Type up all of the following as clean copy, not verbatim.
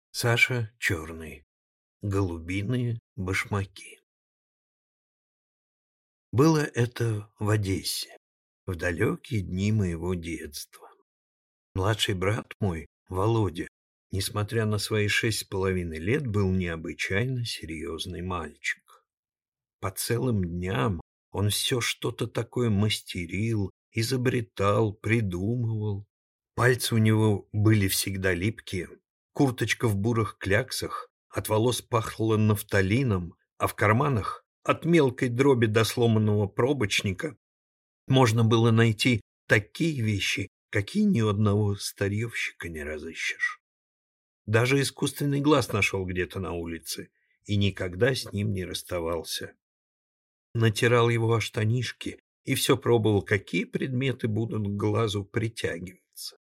Саша Черный. Голубиные башмаки. Было это в Одессе, в далекие дни моего детства. Младший брат мой, Володя, несмотря на свои 6,5 лет, был необычайно серьезный мальчик. По целым дням он все что-то такое мастерил, изобретал, придумывал. Пальцы у него были всегда липкие, курточка в бурых кляксах, от волос пахло нафталином, а в карманах, от мелкой дроби до сломанного пробочника, можно было найти такие вещи, какие ни у одного старьевщика не разыщешь. Даже искусственный глаз нашел где-то на улице и никогда с ним не расставался. Натирал его о штанишки и все пробовал, какие предметы будут к глазу притягиваться.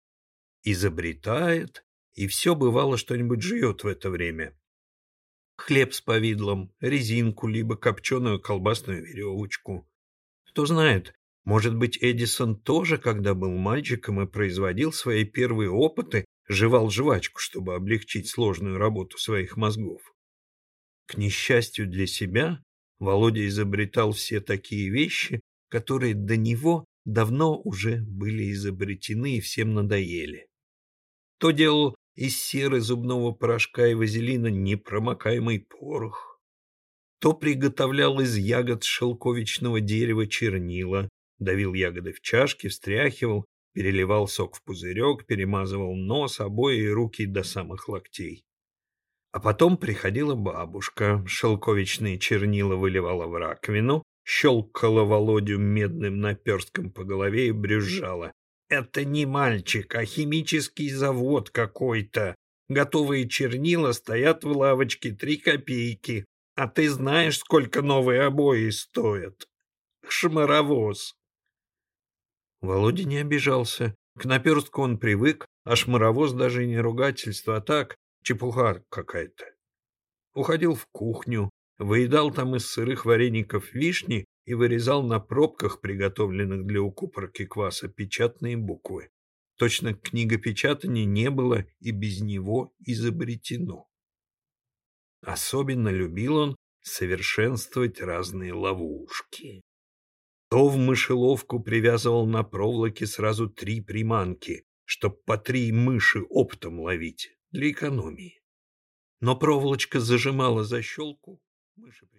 Изобретает, и все бывало что-нибудь жует в это время. Хлеб с повидлом, резинку, либо копченую колбасную веревочку. Кто знает, может быть, Эдисон тоже, когда был мальчиком и производил свои первые опыты, жевал жвачку, чтобы облегчить сложную работу своих мозгов. К несчастью для себя, Володя изобретал все такие вещи, которые до него давно уже были изобретены и всем надоели. То делал из серы зубного порошка и вазелина непромокаемый порох, то приготовлял из ягод шелковичного дерева чернила, давил ягоды в чашке, встряхивал, переливал сок в пузырек, перемазывал нос, обои и руки до самых локтей. А потом приходила бабушка, шелковичные чернила выливала в раковину, щелкала Володю медным наперстком по голове и брюзжала. «Это не мальчик, а химический завод какой-то. Готовые чернила стоят в лавочке 3 копейки. А ты знаешь, сколько новые обои стоят? Шмаровоз!» Володя не обижался. К наперстку он привык, а шмаровоз даже не ругательство, а так, чепуха какая-то. Уходил в кухню, выедал там из сырых вареников вишни и вырезал на пробках, приготовленных для укупорки кваса, печатные буквы. Точно книгопечатания не было и без него изобретено. Особенно любил он совершенствовать разные ловушки. То в мышеловку привязывал на проволоке сразу 3 приманки, чтоб по 3 мыши оптом ловить, для экономии. Но проволочка зажимала защелку, мыши